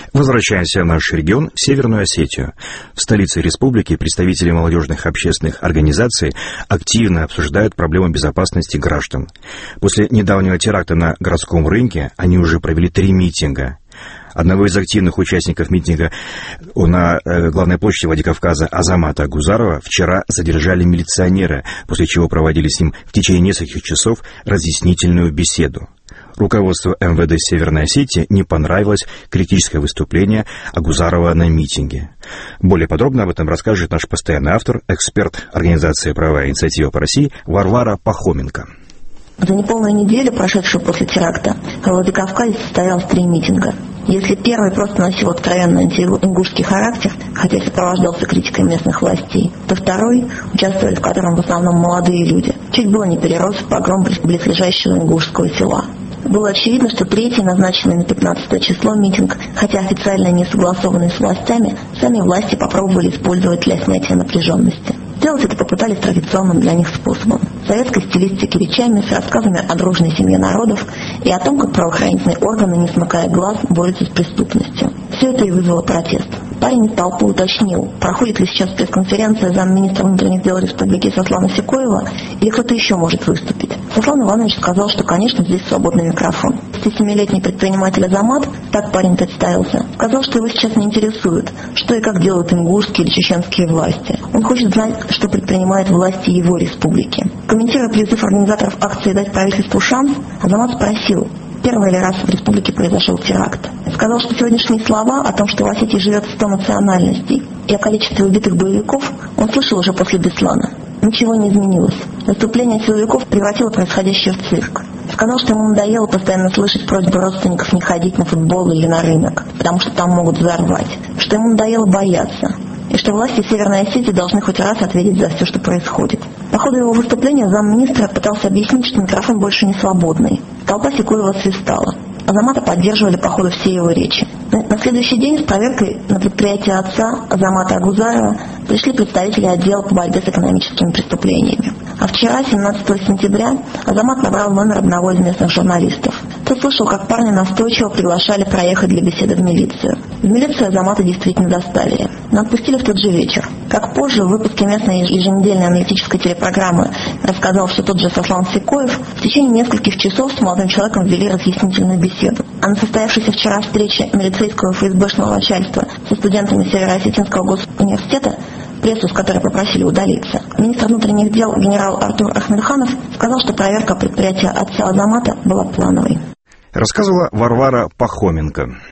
Возвращаемся в наш регион, в Северную Осетию. В столице республики представители молодежных общественных организаций активно обсуждают проблему безопасности граждан. После недавнего теракта на городском рынке они уже провели 3 митинга. Одного из активных участников митинга на главной площади Владикавказа Азамата Агузарова вчера задержали милиционеры, после чего проводили с ним в течение нескольких часов разъяснительную беседу. Руководству МВД Северной Осетии не понравилось критическое выступление Агузарова на митинге. Более подробно об этом расскажет наш постоянный автор, эксперт Организации «Правовая инициатива по России» Варвара Пахоменко. За неполную неделю, прошедшую после теракта, в Владикавказе состоялось 3 митинга. Если первый просто носил откровенно антиингушский характер, хотя и сопровождался критикой местных властей, то второй, участвовали в котором в основном молодые люди, чуть было не перерос в погром близлежащего ингушского села. Было очевидно, что третий, назначенный на 15 число митинг, хотя официально не согласованный с властями, сами власти попробовали использовать для снятия напряженности. Сделать это попытались традиционным для них способом. В советской стилистике речами с рассказами о дружной семье народов и о том, как правоохранительные органы, не смыкая глаз, борются с преступностью. Все это и вызвало протест. Парень из толпы уточнил, проходит ли сейчас пресс-конференция замминистра внутренних дел республики Сослана Сикоева или кто-то еще может выступить. Сослан Иванович сказал, что, конечно, здесь свободный микрофон. 37-летний предприниматель Азамат, так парень представился, сказал, что его сейчас не интересует, что и как делают ингушские или чеченские власти. Он хочет знать, что предпринимают власти его республики. Комментируя призыв организаторов акции «Дать правительству шанс», Азамат спросил, первый ли раз в республике произошел теракт. Сказал, что сегодняшние слова о том, что в Осетии живет 100 национальностей, и о количестве убитых боевиков, он слышал уже после Беслана. Ничего не изменилось. Выступление силовиков превратило происходящее в цирк. Сказал, что ему надоело постоянно слышать просьбы родственников не ходить на футбол или на рынок, потому что там могут взорвать. Что ему надоело бояться. И что власти Северной Осетии должны хоть раз ответить за все, что происходит. По ходу его выступления замминистра пытался объяснить, что микрофон больше не свободный. Толпа Сикоева свистала. Азамата поддерживали по ходу все его речи. На следующий день с проверкой на предприятие отца Азамата Агузарова пришли представители отдела по борьбе с экономическими преступлениями. А вчера, 17 сентября, Азамат набрал номер одного из местных журналистов. Тот слышал, как парня настойчиво приглашали проехать для беседы в милицию. В милицию Азамата действительно доставили, но отпустили в тот же вечер. Как позже в выпуске местной еженедельной аналитической телепрограммы рассказал все тот же Сослан Сикоев, в течение нескольких часов с молодым человеком вели разъяснительную беседу. А на состоявшейся вчера встрече милицейского ФСБшного начальства со студентами Северо-Осетинского госуниверситета, прессу, с которой попросили удалиться, министр внутренних дел генерал Артур Ахмельханов сказал, что проверка предприятия отца Азамата была плановой. Рассказывала Варвара Пахоменко.